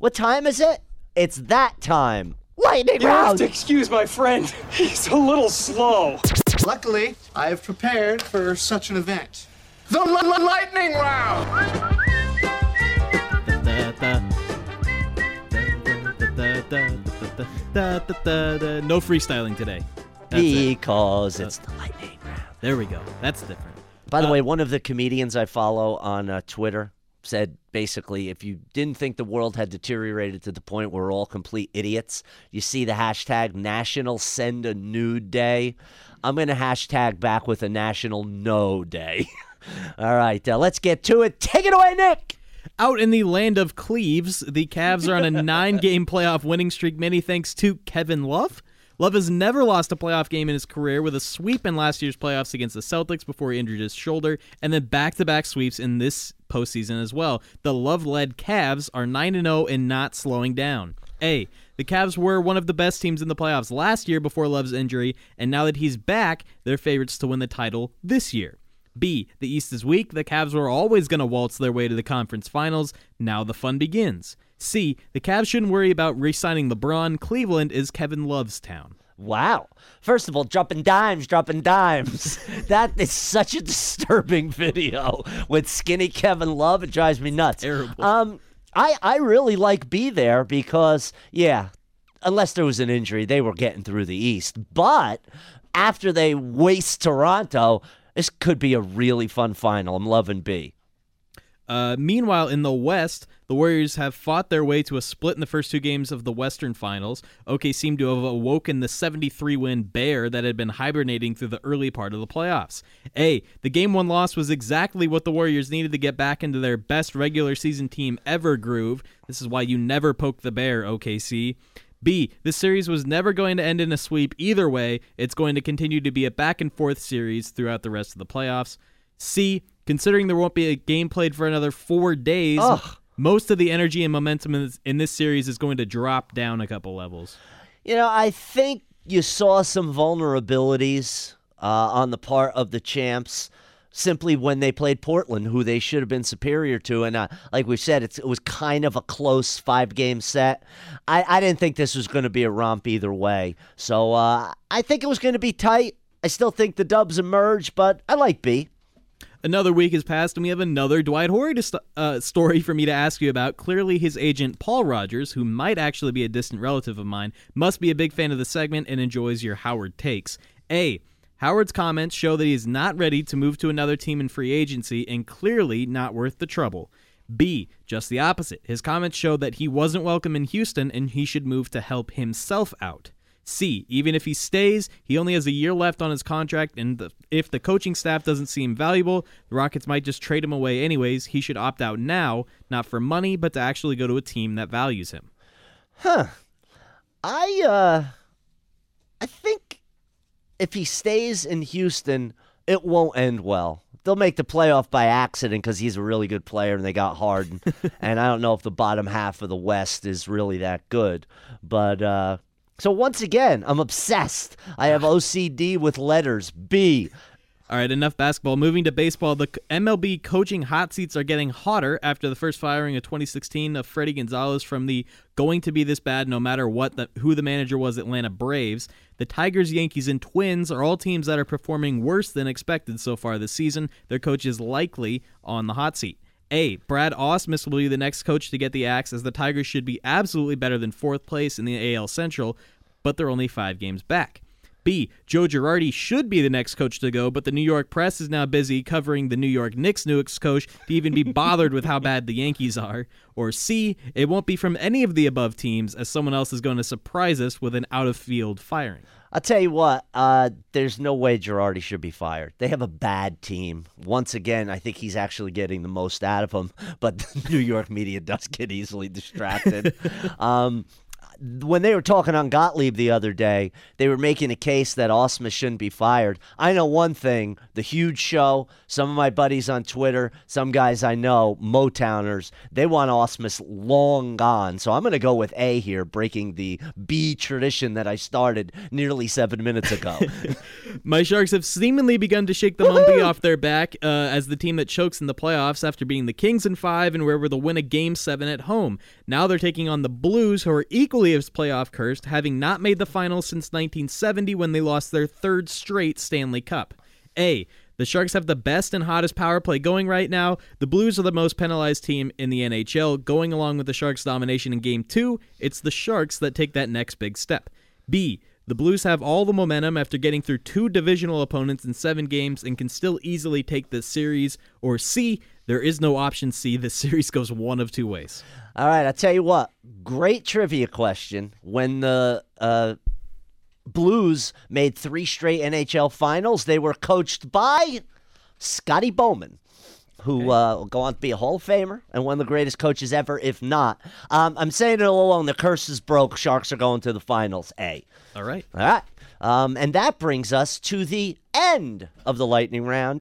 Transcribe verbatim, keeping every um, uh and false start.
What time is it? It's that time. Lightning You round! have to excuse my friend. He's a little slow. Luckily, I have prepared for such an event. The l- l- lightning round! No freestyling today. That's Because it. it's the lightning round. There we go. That's different. By the Uh, way, one of the comedians I follow on uh, Twitter said basically, if you didn't think the world had deteriorated to the point where we're all complete idiots, you see the hashtag National Send a Nude Day. I'm going to hashtag back with a National No Day. All right, uh, let's get to it. Take it away, Nick. Out in the land of Cleves, the Cavs are on a nine-game playoff winning streak, many thanks to Kevin Love. Love has never lost a playoff game in his career, with a sweep in last year's playoffs against the Celtics before he injured his shoulder, and then back-to-back sweeps in this postseason as well. The Love-led Cavs are nine and oh and not slowing down. A, the Cavs were one of the best teams in the playoffs last year before Love's injury, and now that he's back, they're favorites to win the title this year. B, the East is weak. The Cavs were always going to waltz their way to the conference finals. Now the fun begins. C, the Cavs shouldn't worry about re-signing LeBron. Cleveland is Kevin Love's town. Wow. First of all, dropping dimes, dropping dimes. That is such a disturbing video with skinny Kevin Love. It drives me nuts. Terrible. Um, I, I really like B there because, yeah, unless there was an injury, they were getting through the East. But after they waste Toronto, this could be a really fun final. I'm loving B. Uh, meanwhile, in the West, the Warriors have fought their way to a split in the first two games of the Western Finals. O K C seemed to have awoken the seventy-three win bear that had been hibernating through the early part of the playoffs. A, the game one loss was exactly what the Warriors needed to get back into their best regular season team ever groove. This is why you never poke the bear, O K C. B, this series was never going to end in a sweep either way. It's going to continue to be a back-and-forth series throughout the rest of the playoffs. C, considering there won't be a game played for another four days, Ugh. most of the energy and momentum in this, in this series is going to drop down a couple levels. You know, I think you saw some vulnerabilities uh, on the part of the champs simply when they played Portland, who they should have been superior to. And uh, like we said, it's, it was kind of a close five-game set. I, I didn't think this was going to be a romp either way. So uh, I think it was going to be tight. I still think the Dubs emerge, but I like B. Another week has passed, and we have another Dwight Howard st- uh, story for me to ask you about. Clearly, his agent, Paul Rogers, who might actually be a distant relative of mine, must be a big fan of the segment and enjoys your Howard takes. A, Howard's comments show that he is not ready to move to another team in free agency and clearly not worth the trouble. B, just the opposite. His comments show that he wasn't welcome in Houston and he should move to help himself out. C, even if he stays, he only has a year left on his contract, and the, if the coaching staff doesn't seem valuable, the Rockets might just trade him away anyways. He should opt out now, not for money, but to actually go to a team that values him. Huh. I, uh, I think if he stays in Houston, it won't end well. They'll make the playoff by accident because he's a really good player and they got Harden. And I don't know if the bottom half of the West is really that good. But, uh, so once again, I'm obsessed. I have O C D with letters. B. All right, enough basketball. Moving to baseball, the M L B coaching hot seats are getting hotter after the first firing of twenty sixteen of Freddie Gonzalez from the going to be this bad no matter what the, who the manager was Atlanta Braves. The Tigers, Yankees, and Twins are all teams that are performing worse than expected so far this season. Their coach is likely on the hot seat. A, Brad Ausmus will be the next coach to get the axe, as the Tigers should be absolutely better than fourth place in the A L Central, but they're only five games back. B, Joe Girardi should be the next coach to go, but the New York press is now busy covering the New York Knicks' newest coach to even be bothered with how bad the Yankees are. Or C, it won't be from any of the above teams, as someone else is going to surprise us with an out-of-field firing. I'll tell you what, uh, there's no way Girardi should be fired. They have a bad team. Once again, I think he's actually getting the most out of them, but the New York media does get easily distracted. um, when they were talking on Gottlieb the other day, they were making a case that Ausmus shouldn't be fired. I know one thing, the Huge Show, some of my buddies on Twitter, some guys I know, Motowners, they want Ausmus long gone. So I'm going to go with A here, breaking the B tradition that I started nearly seven minutes ago. My Sharks have seemingly begun to shake the monkey off their back uh, as the team that chokes in the playoffs after beating the Kings in five and were able to win a Game seven at home. Now they're taking on the Blues, who are equally as playoff cursed, having not made the finals since nineteen seventy when they lost their third straight Stanley Cup. A. The Sharks have the best and hottest power play going right now. The Blues are the most penalized team in the N H L. Going along with the Sharks' domination in Game two, it's the Sharks that take that next big step. B. The Blues have all the momentum after getting through two divisional opponents in seven games and can still easily take this series. Or C, there is no option C. This series goes one of two ways. All right, I'll tell you what. Great trivia question. When the uh, Blues made three straight N H L finals, they were coached by Scotty Bowman, who uh, will go on to be a Hall of Famer and one of the greatest coaches ever, if not. Um, I'm saying it all along. The curse is broke. Sharks are going to the finals, A. All right. All right. Um, and that brings us to the end of the lightning round.